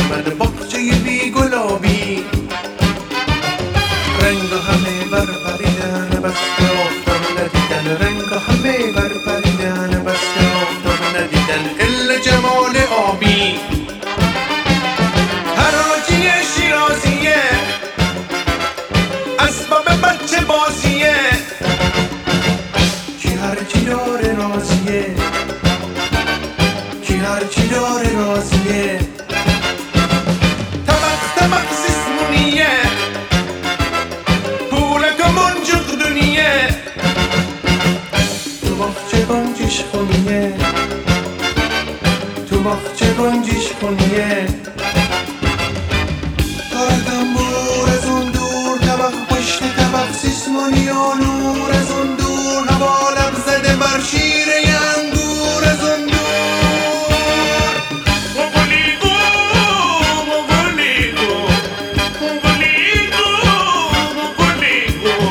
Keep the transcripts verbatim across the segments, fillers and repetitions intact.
من باغچه بی گلابی. رنگ همه بر پریدن بس که آفتاب ندیدن، رنگ همه بر پریدن بس که آفتاب ندیدن، الا جمال آبی. حراجی شیرازیه اسباب بچه بازیه، کی هرچی داره راضیه، کی هرچی داره راضیه. طبق طبق سیسمونیه، پولک و منجق دنیه، تو باغچه گنجش خونیه، تو باغچه گنجش خونیه. تار تنبور از اون دور، طبق پشت طبق سیسمونی و نور از اون دور، هوا لب زده بر شیره انگور از اون دور. موگولیگو موگولیگو موگولیگو موگولیگو.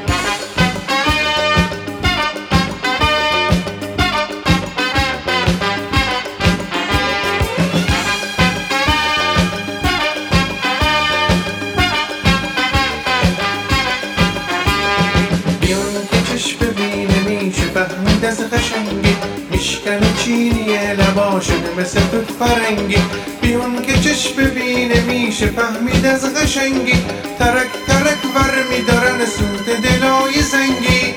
فهمید از قشنگی میشکنه چینیه لبا شده مثل توت فرنگی. بیون که چشم ببینه میشه فهمید از قشنگی، ترک ترک ور میدارن سوت دلای زنگی.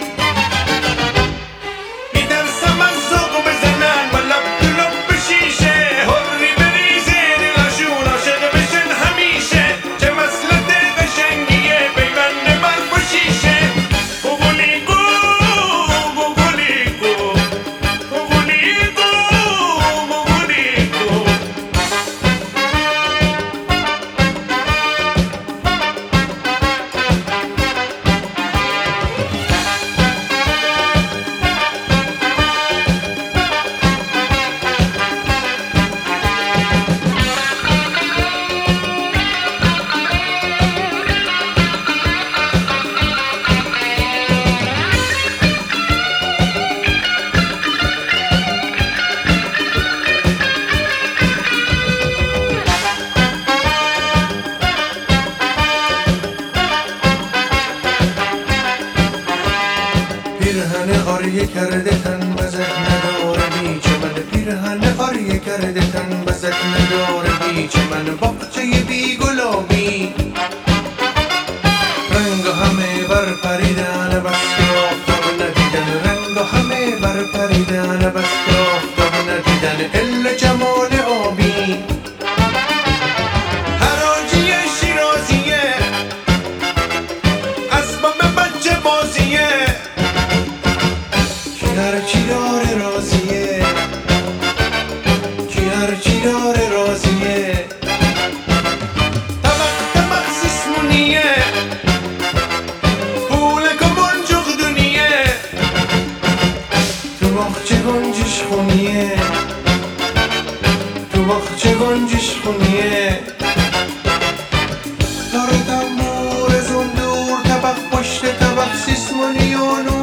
میترسم از ذوق بزنن و لب تو لب شیشه، هری بریزه دلشون عاشق بشن همیشه، چه مسلط قشنگیه پیوند برف و شیشه. پیرهن آریه کرده تن بزک نداره بیچ من، پیرهن آریه کرده تن بزک نداره بیچ من، باغچه بی گلابی. رنگ همه بر پریدن بس که آفتاب ندیدن، رنگ همه بر پریدن بس که آفتاب ندیدن، الا جمال آبی. حراجی شیرازیه اسباب بچه بازیه، هرچی داره راضیه، کی هرچی داره راضیه. طبق طبق سیسمونیه، پولک و منجق دنیه، تو باغچه گنجش خونیه، تو باغچه گنجش خونیه. تار تنبور از اون دور، طبق پشت طبق سیسمونی و نور